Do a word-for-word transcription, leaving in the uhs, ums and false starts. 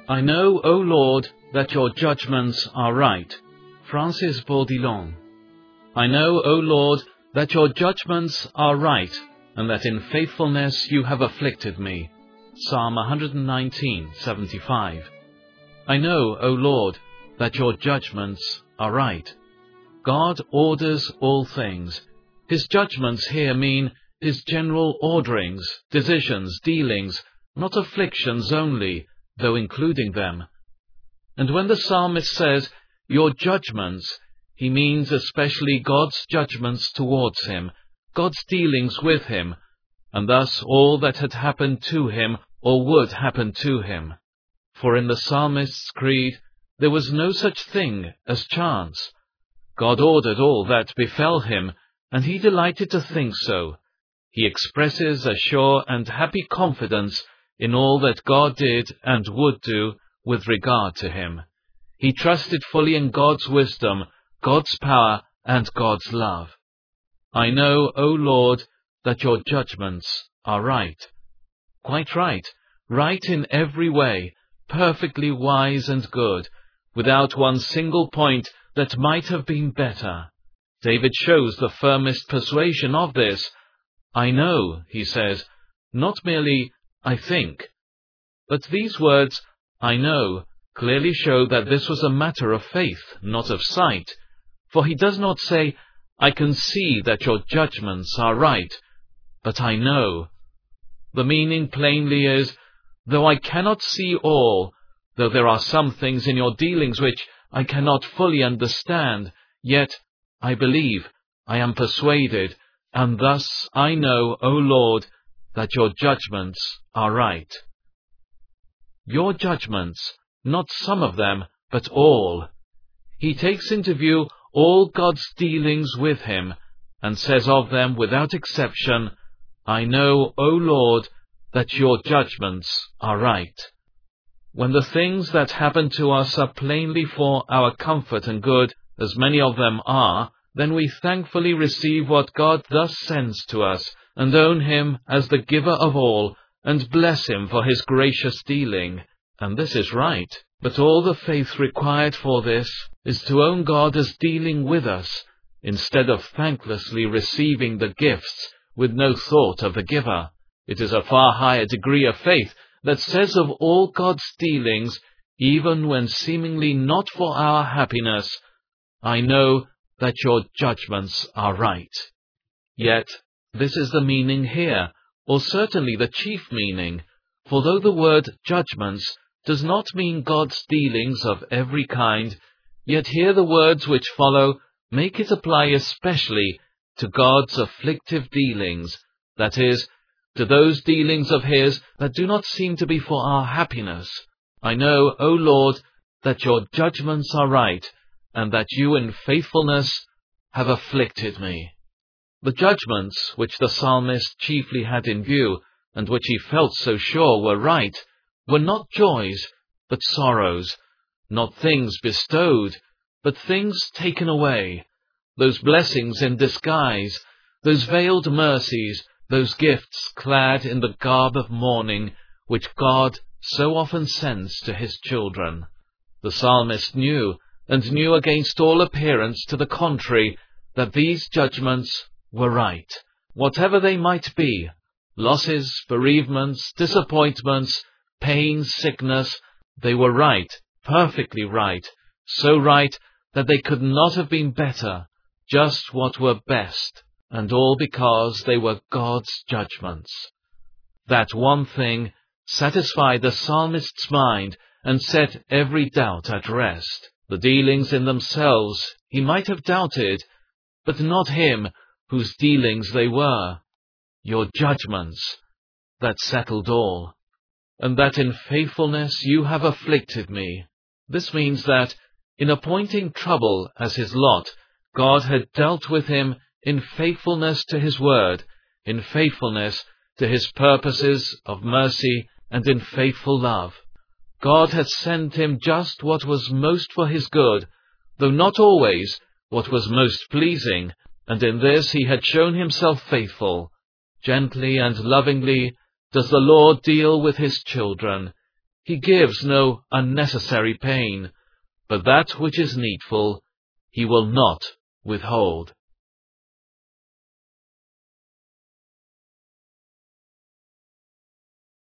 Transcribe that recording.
I know, O Lord, that your judgments are right. Francis Bourdillon. I know, O Lord, that your judgments are right, and that in faithfulness you have afflicted me. Psalm one nineteen, seventy-five. I know, O Lord, that your judgments are right. God orders all things. His judgments here mean his general orderings, decisions, dealings, not afflictions only, though including them. And when the psalmist says, your judgments, he means especially God's judgments towards him, God's dealings with him, and thus all that had happened to him or would happen to him. For in the psalmist's creed there was no such thing as chance. God ordered all that befell him, and he delighted to think so. He expresses a sure and happy confidence in all that God did and would do with regard to him. He trusted fully in God's wisdom, God's power, and God's love. I know, O Lord, that your judgments are right. Quite right, right in every way, perfectly wise and good, without one single point that might have been better. David shows the firmest persuasion of this. I know, he says, not merely I think. But these words, I know, clearly show that this was a matter of faith, not of sight. For he does not say, I can see that your judgments are right, but I know. The meaning plainly is, though I cannot see all, though there are some things in your dealings which I cannot fully understand, yet I believe, I am persuaded, and thus I know, O Lord, that your judgments are right. Your judgments, not some of them, but all. He takes into view all God's dealings with him, and says of them without exception, I know, O Lord, that your judgments are right. When the things that happen to us are plainly for our comfort and good, as many of them are, then we thankfully receive what God thus sends to us, and own him as the giver of all, and bless him for his gracious dealing. And this is right. But all the faith required for this is to own God as dealing with us, instead of thanklessly receiving the gifts with no thought of the giver. It is a far higher degree of faith that says of all God's dealings, even when seemingly not for our happiness, I know that your judgments are right. Yet, this is the meaning here, or certainly the chief meaning, for though the word judgments does not mean God's dealings of every kind, yet here the words which follow make it apply especially to God's afflictive dealings, that is, to those dealings of his that do not seem to be for our happiness. I know, O Lord, that your judgments are right, and that you in faithfulness have afflicted me. The judgments which the psalmist chiefly had in view, and which he felt so sure were right, were not joys, but sorrows, not things bestowed, but things taken away, those blessings in disguise, those veiled mercies, those gifts clad in the garb of mourning, which God so often sends to his children. The psalmist knew, and knew against all appearance to the contrary, that these judgments were right, whatever they might be, losses, bereavements, disappointments, pain, sickness, they were right, perfectly right, so right that they could not have been better, just what were best, and all because they were God's judgments. That one thing satisfied the psalmist's mind and set every doubt at rest. The dealings in themselves he might have doubted, but not him whose dealings they were. Your judgments, that settled all. And that in faithfulness you have afflicted me. This means that, in appointing trouble as his lot, God had dealt with him in faithfulness to his word, in faithfulness to his purposes of mercy, and in faithful love. God had sent him just what was most for his good, though not always what was most pleasing, and in this he had shown himself faithful. Gently and lovingly does the Lord deal with his children. He gives no unnecessary pain, but that which is needful he will not withhold.